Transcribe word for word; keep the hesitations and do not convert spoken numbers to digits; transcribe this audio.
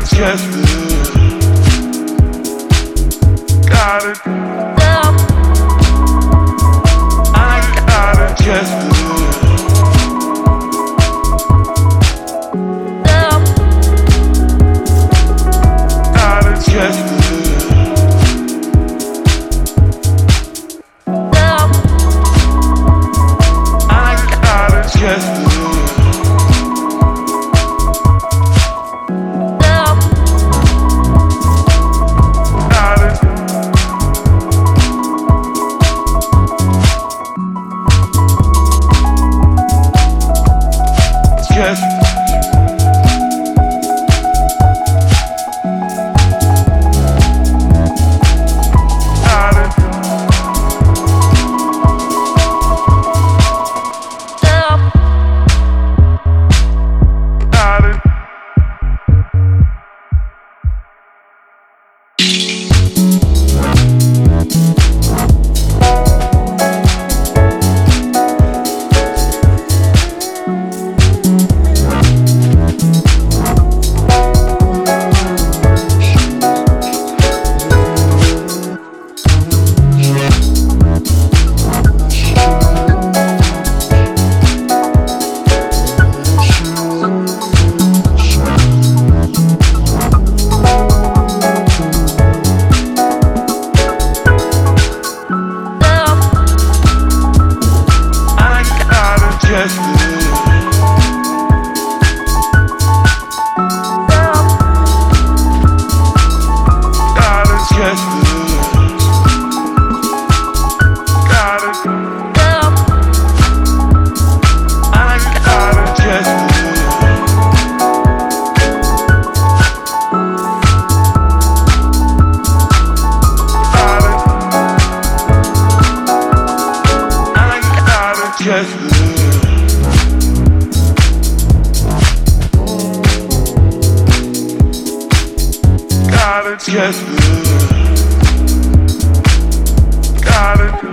it just got it. I got it just got it just I got it just Just got it. Got it. Just got it, just got it. I got it, just got it. I got it, just got it, just got it.